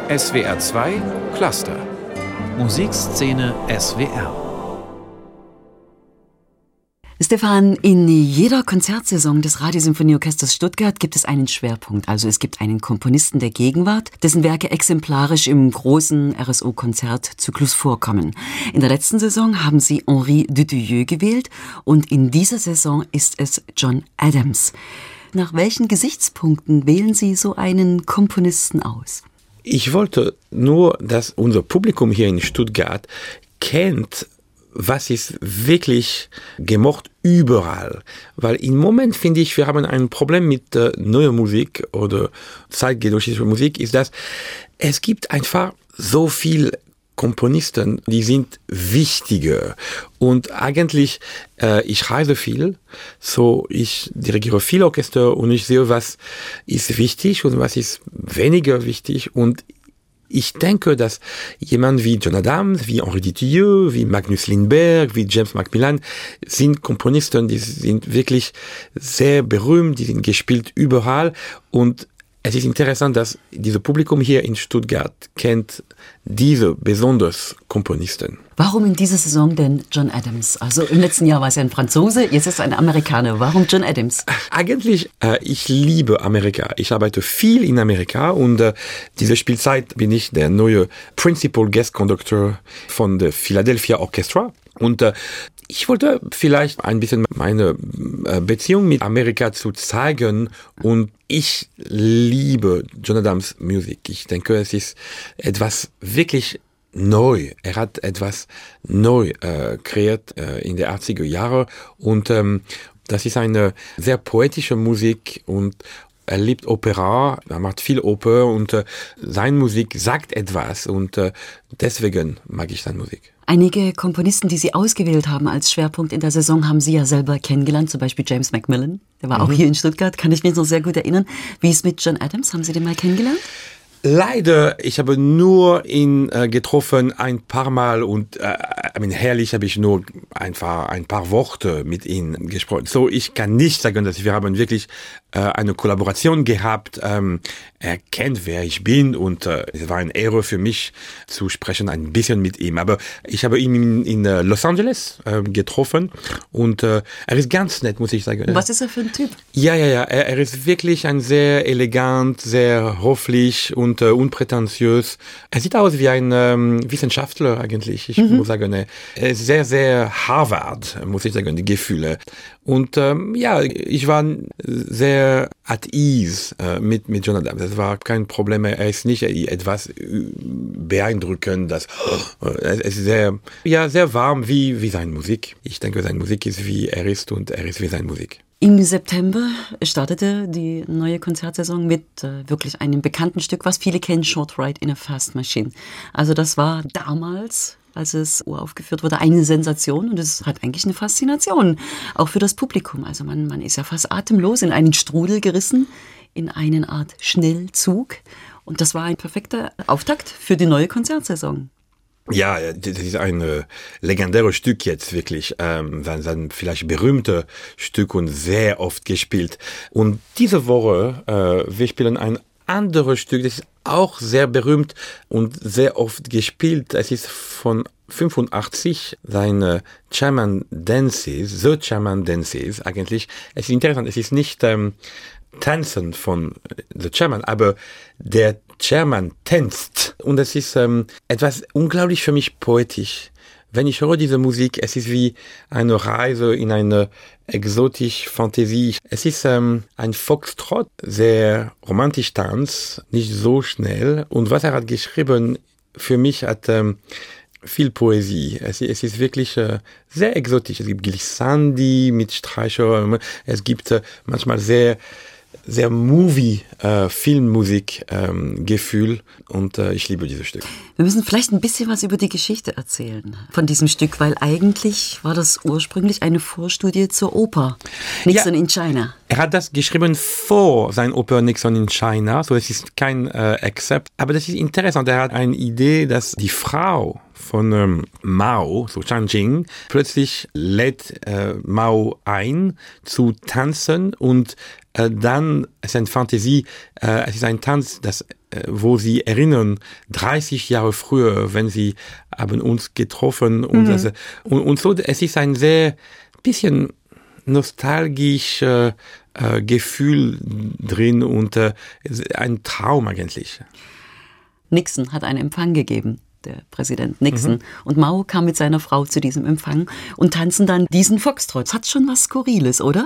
SWR 2 Cluster Musikszene SWR. Stefan, in jeder Konzertsaison des Radiosymphonieorchesters Stuttgart gibt es einen Schwerpunkt. Also es gibt einen Komponisten der Gegenwart, dessen Werke exemplarisch im großen RSO-Konzertzyklus vorkommen. In der letzten Saison haben Sie Henri Dutilleux gewählt und in dieser Saison ist es John Adams. Nach welchen Gesichtspunkten wählen Sie so einen Komponisten aus? Ich wollte nur, dass unser Publikum hier in Stuttgart kennt, was ist wirklich gemocht überall. Weil im Moment finde ich, wir haben ein Problem mit neuer Musik oder zeitgenössischer Musik, ist, dass es gibt einfach so viel Komponisten, die sind wichtiger. Und eigentlich, ich reise viel, so ich dirigiere viel Orchester und ich sehe, was ist wichtig und was ist weniger wichtig. Und ich denke, dass jemand wie John Adams, wie Henri Dutilleux, wie Magnus Lindberg, wie James Macmillan sind Komponisten, die sind wirklich sehr berühmt, die sind gespielt überall. Und es ist interessant, dass dieses Publikum hier in Stuttgart kennt diese besonders Komponisten. Warum in dieser Saison denn John Adams? Also im letzten Jahr war es ja ein Franzose, jetzt ist es ein Amerikaner. Warum John Adams? Eigentlich, ich liebe Amerika. Ich arbeite viel in Amerika und diese Spielzeit bin ich der neue Principal Guest Conductor von der Philadelphia Orchestra. Und ich wollte vielleicht ein bisschen meine Beziehung mit Amerika zu zeigen und ich liebe John Adams Musik. Ich denke, es ist etwas wirklich neu. Er hat etwas neu kreiert in den 80er Jahren und das ist eine sehr poetische Musik und er liebt Opera, er macht viel Oper und seine Musik sagt etwas und deswegen mag ich seine Musik. Einige Komponisten, die Sie ausgewählt haben als Schwerpunkt in der Saison, haben Sie ja selber kennengelernt, zum Beispiel James Macmillan. Der war auch hier in Stuttgart, kann ich mich noch sehr gut erinnern. Wie ist mit John Adams? Haben Sie den mal kennengelernt? Leider, ich habe nur ihn getroffen ein paar Mal und herrlich habe ich nur einfach ein paar Worte mit ihm gesprochen. So, ich kann nicht sagen, dass wir haben wirklich eine Kollaboration gehabt. Er kennt, wer ich bin und es war eine Ehre für mich zu sprechen, ein bisschen mit ihm. Aber ich habe ihn in Los Angeles getroffen und er ist ganz nett, muss ich sagen. Was ist er für ein Typ? Ja. Er ist wirklich ein sehr elegant, sehr höflich und unprätentiös. Er sieht aus wie ein Wissenschaftler eigentlich. Ich muss sagen, er ist sehr, sehr Harvard, muss ich sagen, die Gefühle. Und ich war sehr at ease mit John Adams. Das war kein Problem. Er ist nicht etwas beeindruckend. Es ist sehr warm wie seine Musik. Ich denke, seine Musik ist wie er ist und er ist wie seine Musik. Im September startete die neue Konzertsaison mit wirklich einem bekannten Stück, was viele kennen, Short Ride in a Fast Machine. Also das war damals, als es uraufgeführt wurde, eine Sensation und es hat eigentlich eine Faszination, auch für das Publikum. Also man ist ja fast atemlos in einen Strudel gerissen, in eine Art Schnellzug und das war ein perfekter Auftakt für die neue Konzertsaison. Ja, das ist ein legendäres Stück jetzt wirklich, sein vielleicht berühmtes Stück und sehr oft gespielt. Und diese Woche, wir spielen ein anderes Stück, das ist auch sehr berühmt und sehr oft gespielt. Es ist von 85, seine Chairman Dances, The Chairman Dances eigentlich. Es ist interessant, es ist nicht Tanzen von The Chairman, aber der Chairman tänzt und es ist etwas unglaublich für mich poetisch. Wenn ich höre diese Musik, es ist wie eine Reise in eine exotische Fantasie. Es ist ein Foxtrot, sehr romantisch Tanz, nicht so schnell. Und was er hat geschrieben, für mich hat viel Poesie. Es ist wirklich sehr exotisch. Es gibt Glissandi mit Streicher. Es gibt manchmal sehr Filmmusik Gefühl und ich liebe dieses Stück. Wir müssen vielleicht ein bisschen was über die Geschichte erzählen von diesem Stück, weil eigentlich war das ursprünglich eine Vorstudie zur Oper Nixon in China. Er hat das geschrieben vor seiner Oper Nixon in China, so es ist kein Exzept. Aber das ist interessant, er hat eine Idee, dass die Frau von Mao, so Jiang Jing, plötzlich lädt Mao ein zu tanzen und dann ist eine Fantasie, es ist ein Tanz, das wo sie erinnern, 30 Jahre früher, wenn sie haben uns getroffen und, und so, es ist ein sehr bisschen nostalgisch Gefühl drin und ein Traum eigentlich. Nixon hat einen Empfang gegeben, der Präsident Nixon. Und Mao kam mit seiner Frau zu diesem Empfang und tanzen dann diesen Foxtrot. Das hat schon was Skurriles, oder?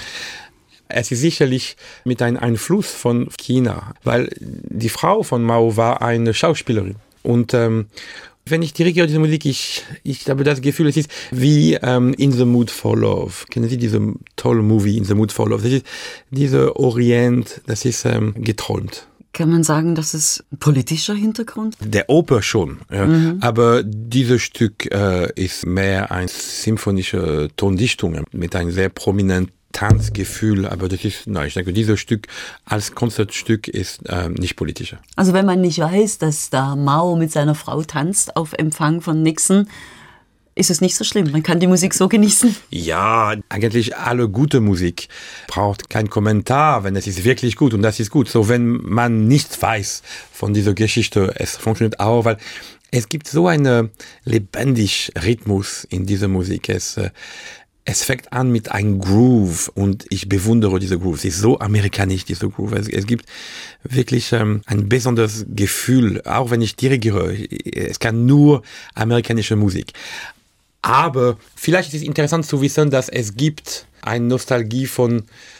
Es ist sicherlich mit einem Einfluss von China, weil die Frau von Mao war eine Schauspielerin. Und wenn ich direkt höre diese Musik, ich habe das Gefühl, es ist wie In the Mood for Love. Kennen Sie diese tolle Movie In the Mood for Love? Das ist dieser Orient, das ist geträumt. Kann man sagen, das ist ein politischer Hintergrund? Der Oper schon, ja. Aber dieses Stück ist mehr eine symphonische Tondichtung mit einem sehr prominenten Tanzgefühl, aber das ist, nein, ich denke, dieses Stück als Konzertstück ist nicht politischer. Also wenn man nicht weiß, dass da Mao mit seiner Frau tanzt auf Empfang von Nixon, ist es nicht so schlimm. Man kann die Musik so genießen. Ja, eigentlich alle gute Musik braucht keinen Kommentar, wenn es ist wirklich gut und das ist gut. So, wenn man nichts weiß von dieser Geschichte, es funktioniert auch, weil es gibt so einen lebendigen Rhythmus in dieser Musik. Es fängt an mit einem Groove und ich bewundere diese Groove. Es ist so amerikanisch, diese Groove. Es gibt wirklich ein besonderes Gefühl, auch wenn ich direkt höre. Es kann nur amerikanische Musik. Aber vielleicht ist es interessant zu wissen, dass es gibt eine Nostalgie von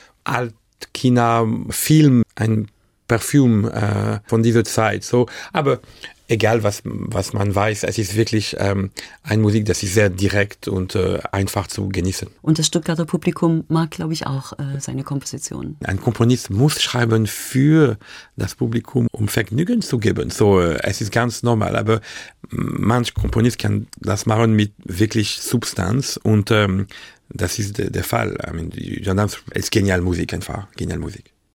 Alt-China-Film, ein Parfüm von dieser Zeit. So, aber egal was man weiß, es ist wirklich eine Musik, das ist sehr direkt und einfach zu genießen. Und das Stuttgarter Publikum mag, glaube ich, auch seine Kompositionen. Ein Komponist muss schreiben für das Publikum, um Vergnügen zu geben. So, es ist ganz normal, aber manch Komponist kann das machen mit wirklich Substanz und das ist der Fall. I mean, es ist genial Musik einfach, genial Musik.